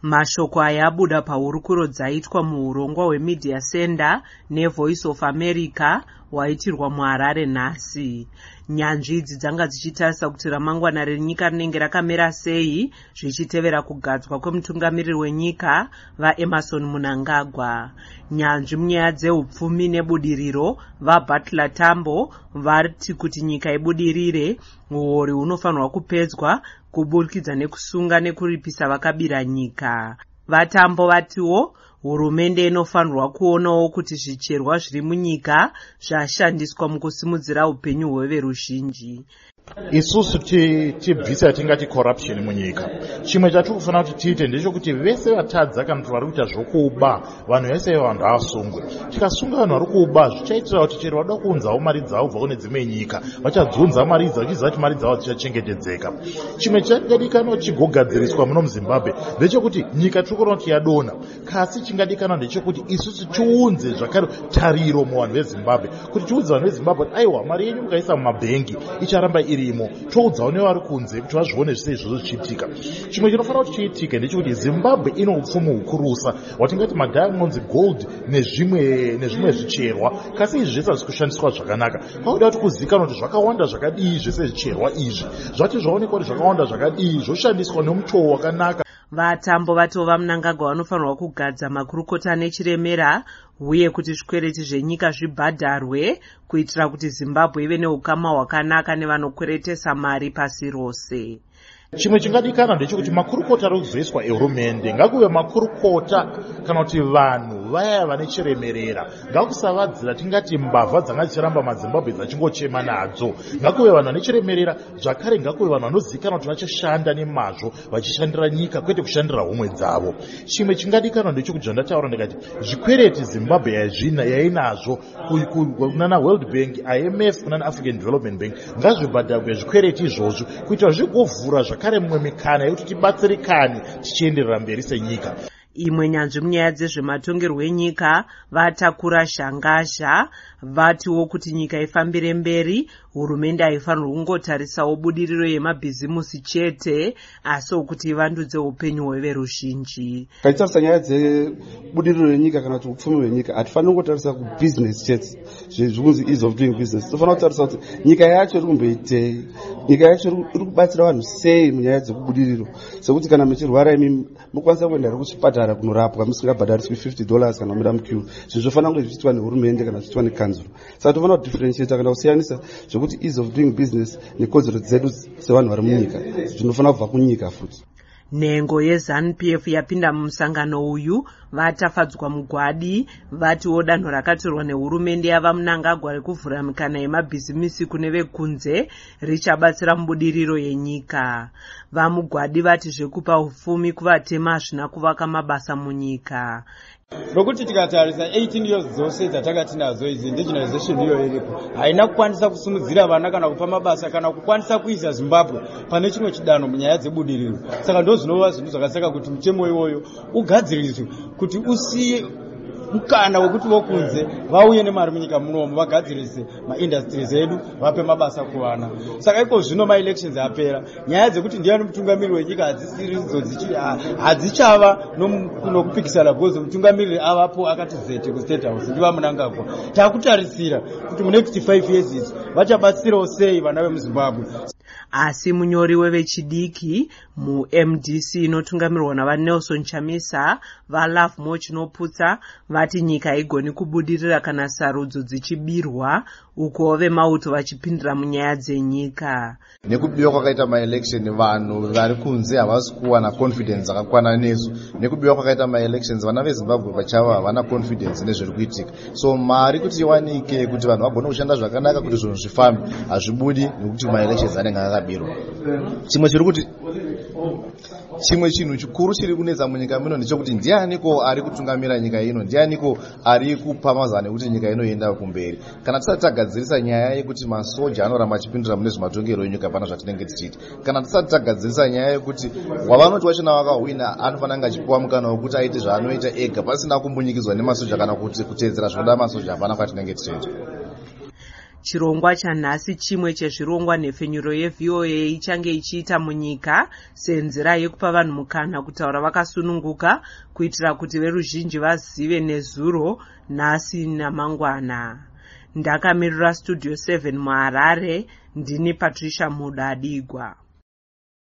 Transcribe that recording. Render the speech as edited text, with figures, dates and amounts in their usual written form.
Mashoko aya abuda pahurukuro dzaitwa muurongwa hweMedia Center neVoice of America waitirwa muHarare nhasi. Nyanzvi idzi dzanga dzichitarisa kuti ramangwana renyika rinenge rakamira sei zvichitevera kugadzwa kwemutungamiriri wenyika vaEmmerson Mnangagwa. Nyanzvi munyaya dzeupfumi nebudiriro vaButler Tambo vari kuti nyika ibudirire, uori hunofanirwa kupedzwa kubudikidza nekusunga nekuripisa vakabira nyika. Vatambo vatiwo hurumende inofanirwa kuonawo kuti zvicherwa zviri munyika zvashandiswa mukusimudzira upenyu hweveruzhinji. Isusu tibvisa tingati corruption munyika. Chimwe chatiri kufanira kuti tiite ndechekuti vese vatadza kana kuti vari kuita zvokuba vanhu vese vanhu avasungwe. Tikasunga vanhu vari kuba zvichaitira kuti chero vada kuunzawo mari dzavo kubva kune dzimwe nyika vachadzunza mari idzi vachiziva kuti mari dzavo dzichachengetedzeka. Chimwe chingadikanwa chigogadziriswa muno muZimbabwe ndechekuti nyika tiri kuona kuti yadonha, kasi chingadikanwa ndechekuti isusu tiunze zvakare tariro muvanhu veZimbabwe, kuti tiudze vanhu veZimbabwe kuti aiwa mari yenyu mukaisa mumabhengi icharamba irimo, toudzawo nevari kunze kuti vazvione zvese izvozvo zvichiitika. Chimwe chinofanira kuti chiitike ndechekuti Zimbabwe ino upfumi hukurusa watingati madiamonds, gold nezvimwe zvicherwa, kasi izvi zvese hazvisi kushandiswa zvakanaka. Pauda kuti kuzikanwa kuti zvakawanda zvakadii zvese zvicherwa izvi zvati zvaonekwa kuti zvakawanda zvakadii zvoshandiswa nemutoo wakanaka. Vatambo vatova Mnangagwa vanofanirwa kugadza makurukota nechiremera uye kuti zvikwereti zvenyika zvibhadharwe kuitira kuti Zimbabwe ive neukama hwakanaka nevanokweretesa mari pasi rose. Chimwe chingadikana ndechekuti makurukota ari kuzoiswa ehurumende ngakuve makurukota kana kuti vanhu vaya vane chiremerera, ngakusavadzira tingati mbavha dzanga dzichiramba maZimbabwe dzachingochema nadzo. Ngakuve vanhu vane chiremerera, zvakare ngakuve vanhu vanozikanwa kuti vachashanda nemazvo vachishandira nyika kwete kushandira homwe dzavo. Chimwe chingadikana ndechekuti zvandataura ndikati zvikwereti Zimbabwe yainazvo kunana World Bank, IMF kunana African Development Bank ngazvibhadharwe zvikwereti izvozvo kuitira zvigovhura zvakare mumwe mikana yekuti tibatsirikane tichienderera mberi senyika. Imwe nyanzvi munyaya dzezvematongerwo enyika vatakura Shangazha vatiwo kuti nyika ifambire mberi, hurumende haifanirwi kungotarisawo budiriro yemabhizimusi chete asiwo kuti ivandudze upenyu hweveruzhinji. Kaitarisa nyaya dzebudiriro yenyika kana kuti upfumi hwenyika hatifaniri kungotarisa kubusiness chete, zvinonzi ease of doing business. Tofanira kutarisa kuti nyika yacho iri kumboitei, nyika yacho iri kubatsira vanhu sei munyaya dzekubudiriro, sekuti kana muchirwara imi mukwanisa kuenda kuchipatara kunorapwa musingabhadhariswi $50 kana kumira muqueue. Zvinhu zvofanira kunge zvichiitwa nehurumende kana zvichiitwa nekanzuro. Saka tofanira kudifferentiate kana kusiyanisa zvekuti ease of doing business nekodzero dzedu sevanhu vari munyika zvinofanira kubva kunyika futi. Nhengo yeZANU-PF yapinda mumusangano uyu vatafadzwa mugwadi vatiwo danho rakatorwa nehurumende yava Mnangagwa rekuvhura mikana yemabhizimisi kune vekunze richabatsira mubudiriro yenyika. Vamugwadi vati zvekupa upfumi kuvatema hazvina kuvaka mabasa munyika. Nokuti tikatarisa 18 years dzose dzatakati nazo idzi indigenization iyo iripo haina kukwanisa kusumudzira vana kana kupa mabasa kana kukwanisa kuisa Zimbabwe pane chimwe chidanho munyaya dzebudiriro. Saka ndo zvinova zvinhu zvakasaka kuti mutemo iwoyo ugadziriswe kuti usiye mukana wekuti vokunze vauye nemari munyika munomu vagadzirise maindustries edu vape mabasa kuvana. Saka iko zvino maelections apera nyaya dzekuti ndiani mutungamiriri wenyika hadzisiridzo hadzichava nokupikisana bhozi mutungamiriri avapo akati zete kustate house ndiva Mnangagwa. Takutarisira kuti munext 5 years idzi vachabatsirawo sei vana vemuZimbabwe. Asi munyori wevechidiki muMDC inotungamirwa navaNelson Chamisa vaLove Moch noputsa vati nyika haigoni kubudirira kana sarudzo dzichibirwa uko vemauto vachipindira munyaya dzenyika. Nekubiwa kwakaita maelection vanhu vari kunze havasi kuwana confidence yakakwana nesu. Nekubiwa kwakaita maelections vana veZimbabwe vachava havana confidence nezviri kuitika. So mari kuti iwanike kuti vanhu vagone kushanda zvakanaka kuti zvinhu zvifambe hazvibudi nekuti maelections anenge akabirwa. Chimwe chinhu chikuru chiri kunetsa munyika muno ndechekuti ndianiko ari kutungamira nyika ino, ndianiko ari kupa mazano ekuti nyika inoenda kumberi. Kana tisati tagadzirisa nyaya yekuti masoja anoramba achipindira mune zvematongero enyika pana zvatinenge tichiita, kana tisati tagadzirisa nyaya yekuti wavanoti wachona wakahwina anofanira kunge achipiwa mukana wekuti aite zvaanoita ega pasina kumbunyikidzwa nemasoja kana kuti kuteedzera zvinoda masoja hapana kwatinenge tichiita. Chirongwa chanhasi chimwe chezvirongwa nhefenyuro yeVOA ichange ichiita munyika senzira yekupa vanhu mukana kutaura vakasununguka kuitira kuti veruzhinji vazive nezuro nhasi namangwana. Ndakamirira Studio 7 muHarare, ndini Patricia Mudadigwa.